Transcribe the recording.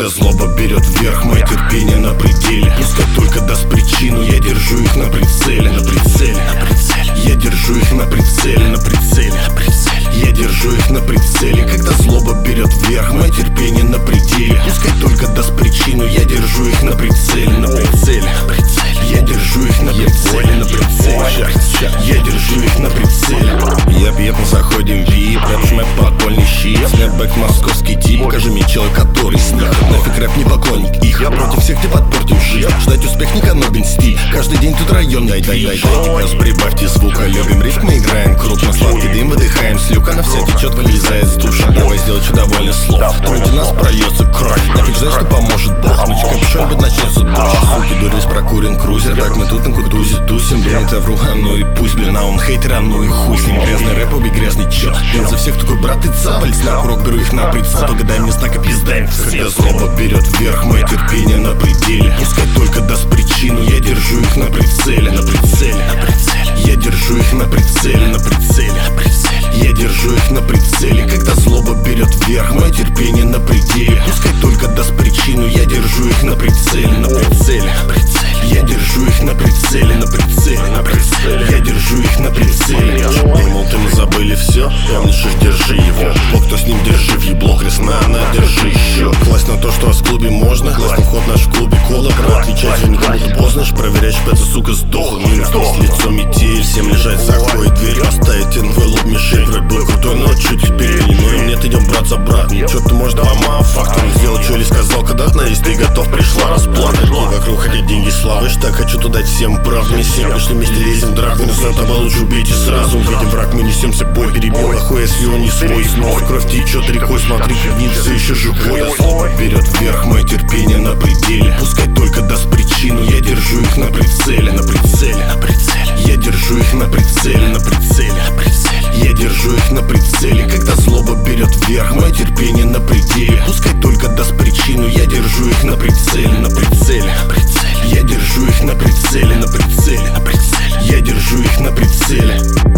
Когда злоба берет вверх, мое терпение на пределе. Пускай только даст причину, я держу их на прицеле. На прицеле, на прицеле. Я держу их на прицеле, на прицеле, на прицеле. Я держу их на прицеле. Когда злоба берет вверх, мое терпение на пределе. Пускай только даст причину, я держу их на прицеле. На прицеле, на прицеле. Я держу их на прицеле, на прицеле. Я держу их на прицеле. Я пьет, мы заходим в VIP, рэп-шмэп, подпольный щит. Снэпбэк, московский тип, покажи мне чела, который с них. Нафиг рэп, не поклонник их. Я против всех, ты подпортил жизнь. Ждать успех не канобен стиль. Каждый день тут районный движ. Газ, прибавьте звука, любим риф, мы играем крупно. Сладкий дым выдыхаем с люка, она вся течет, вылезает с душа. Давай сделать что довольно слов. Вроде нас прольется кровь. Нафиг ждать, что поможет Бог. Ночь капюшон, быть начнется дождь. Суки, дурис, прокурен крузер. Так мы тут на кутузе тусим. Думает Авру, а ну и пусть, блин, а он хейтер, а ну и хуй с ним. Грязный рэп, убей грязный чел. Блин, за всех такой брат и цапались. На урок беру их на прицел. Погадай мне знака, пиздаем все. Когда злоба берет вверх, мое терпение на пределе. Пускай только даст причину, я держу их на прицеле. На прицеле, на прицеле. Я держу их на прицеле, на прицеле, на прицеле. Я держу их на прицеле. Когда злоба берет вверх, мое терпение на пределе. Пускай только даст причину, я держу их на прицеле. На прицеле, на прицеле. Я держу их на прицеле, на прицеле, на прицеле. Я держу их на прицеле. Думал, ты мы забыли все, помнишь их, держи его. Бог, кто с ним, держи в ебло. Хрестна, она, держи еще. Класть на то, что вас в клубе можно. Класть на вход наш в клубе кола. Про отвечать же никому-то поздно. Проверять, шпеца, сука, сдохла. Минус с лицом метель. Всем лежать, заходит дверь. Поставить НВ, мишень. Вроде был крутой, но чуть теперь не. Ну и нет, идем, брат, обратно. Ничего ты может дома, факт. Он сделал, что ли сказал, когда надеюсь, ты готов, пришла расплата. И вокруг хотят деньги, славы. Так хочу тут дать всем правду. Не всем, пришли вместе, лезем драку. Но за тобой лучше убейте сразу. Видим враг, мы несемся бой. Перебил охуя, если он не свой. Снова кровь течет рекой, смотри, гнит все еще живой. Злоба берет вверх, мое терпение на пределе. Пускай только даст причину, я держу их на прицеле. На прицеле, на прицеле. Я держу их на прицеле, на прицеле, на прицеле. Я держу их на прицеле. Когда злоба берет вверх, мое терпение на пределе. Пускай только даст причину, я держу их на прицеле. На прицеле, на прицеле. Я держу их на прицеле, на прицеле, на прицеле. Я держу их на прицеле.